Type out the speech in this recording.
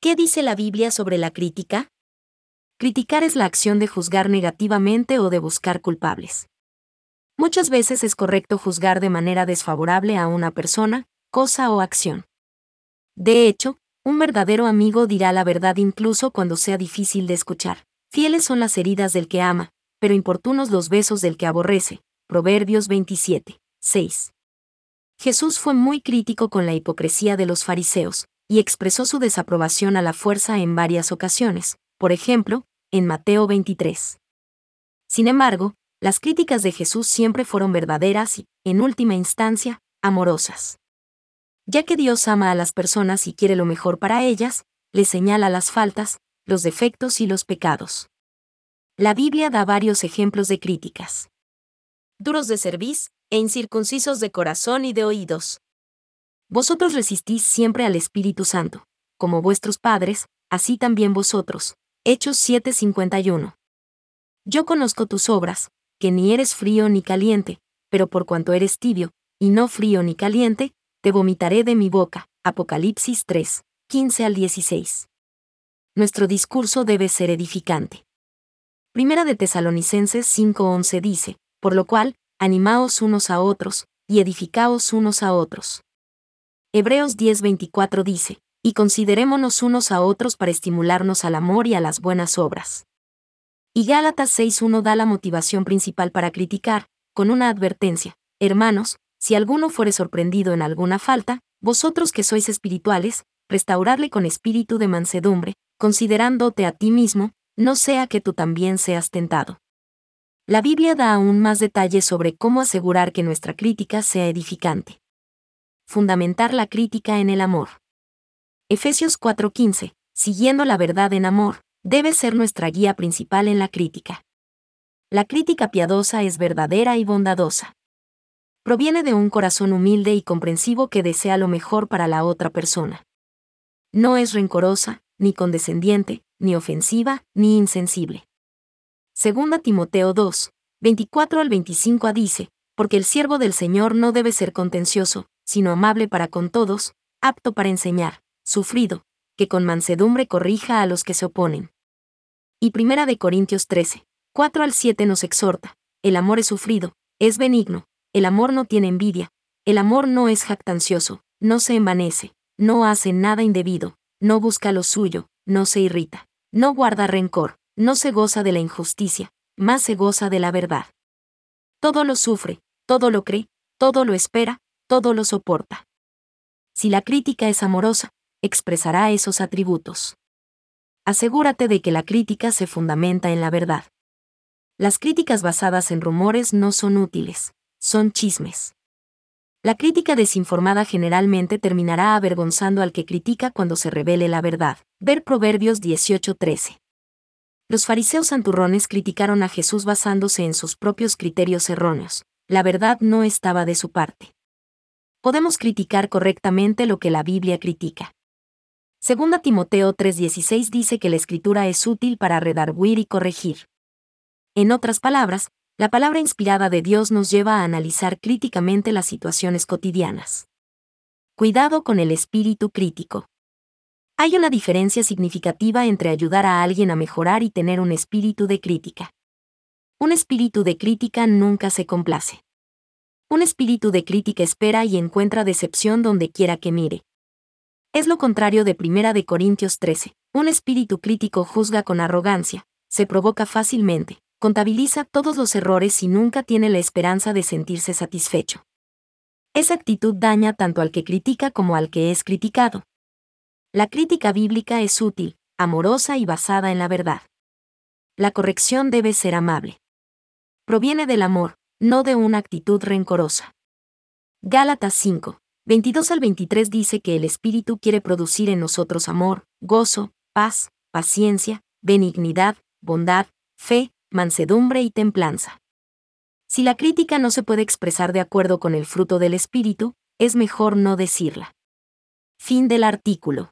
¿Qué dice la Biblia sobre la crítica? Criticar es la acción de juzgar negativamente o de buscar culpables. Muchas veces es correcto juzgar de manera desfavorable a una persona, cosa o acción. De hecho, un verdadero amigo dirá la verdad incluso cuando sea difícil de escuchar. Fieles son las heridas del que ama, pero importunos los besos del que aborrece. Proverbios 27, 6. Jesús fue muy crítico con la hipocresía de los fariseos, y expresó su desaprobación a la fuerza en varias ocasiones, por ejemplo, en Mateo 23. Sin embargo, las críticas de Jesús siempre fueron verdaderas y, en última instancia, amorosas. Ya que Dios ama a las personas y quiere lo mejor para ellas, les señala las faltas, los defectos y los pecados. La Biblia da varios ejemplos de críticas. Duros de cerviz, e incircuncisos de corazón y de oídos. Vosotros resistís siempre al Espíritu Santo, como vuestros padres, así también vosotros. Hechos 7:51. Yo conozco tus obras, que ni eres frío ni caliente, pero por cuanto eres tibio, y no frío ni caliente, te vomitaré de mi boca. Apocalipsis 3, 15 al 16. Nuestro discurso debe ser edificante. Primera de Tesalonicenses 5:11 dice, por lo cual, animaos unos a otros, y edificaos unos a otros. Hebreos 10:24 dice, y considerémonos unos a otros para estimularnos al amor y a las buenas obras. Y Gálatas 6:1 da la motivación principal para criticar, con una advertencia, hermanos, si alguno fuere sorprendido en alguna falta, vosotros que sois espirituales, restauradle con espíritu de mansedumbre, considerándote a ti mismo, no sea que tú también seas tentado. La Biblia da aún más detalles sobre cómo asegurar que nuestra crítica sea edificante. Fundamentar la crítica en el amor. Efesios 4:15, siguiendo la verdad en amor, debe ser nuestra guía principal en la crítica. La crítica piadosa es verdadera y bondadosa. Proviene de un corazón humilde y comprensivo que desea lo mejor para la otra persona. No es rencorosa, ni condescendiente, ni ofensiva, ni insensible. Segunda Timoteo 2, 24 al 25 dice, porque el siervo del Señor no debe ser contencioso, sino amable para con todos, apto para enseñar, sufrido, que con mansedumbre corrija a los que se oponen. Y Primera de Corintios 13, 4 al 7 nos exhorta, el amor es sufrido, es benigno, el amor no tiene envidia, el amor no es jactancioso, no se envanece, no hace nada indebido, no busca lo suyo, no se irrita, no guarda rencor, no se goza de la injusticia, más se goza de la verdad. Todo lo sufre, todo lo cree, todo lo espera, todo lo soporta. Si la crítica es amorosa, expresará esos atributos. Asegúrate de que la crítica se fundamenta en la verdad. Las críticas basadas en rumores no son útiles, son chismes. La crítica desinformada generalmente terminará avergonzando al que critica cuando se revele la verdad. Ver Proverbios 18:13. Los fariseos santurrones criticaron a Jesús basándose en sus propios criterios erróneos. La verdad no estaba de su parte. Podemos criticar correctamente lo que la Biblia critica. Segunda Timoteo 3:16 dice que la escritura es útil para redarguir y corregir. En otras palabras, la palabra inspirada de Dios nos lleva a analizar críticamente las situaciones cotidianas. Cuidado con el espíritu crítico. Hay una diferencia significativa entre ayudar a alguien a mejorar y tener un espíritu de crítica. Un espíritu de crítica nunca se complace. Un espíritu de crítica espera y encuentra decepción donde quiera que mire. Es lo contrario de Primera de Corintios 13. Un espíritu crítico juzga con arrogancia, se provoca fácilmente, contabiliza todos los errores y nunca tiene la esperanza de sentirse satisfecho. Esa actitud daña tanto al que critica como al que es criticado. La crítica bíblica es útil, amorosa y basada en la verdad. La corrección debe ser amable. Proviene del amor, no de una actitud rencorosa. Gálatas 5, 22 al 23 dice que el Espíritu quiere producir en nosotros amor, gozo, paz, paciencia, benignidad, bondad, fe, mansedumbre y templanza. Si la crítica no se puede expresar de acuerdo con el fruto del Espíritu, es mejor no decirla. Fin del artículo.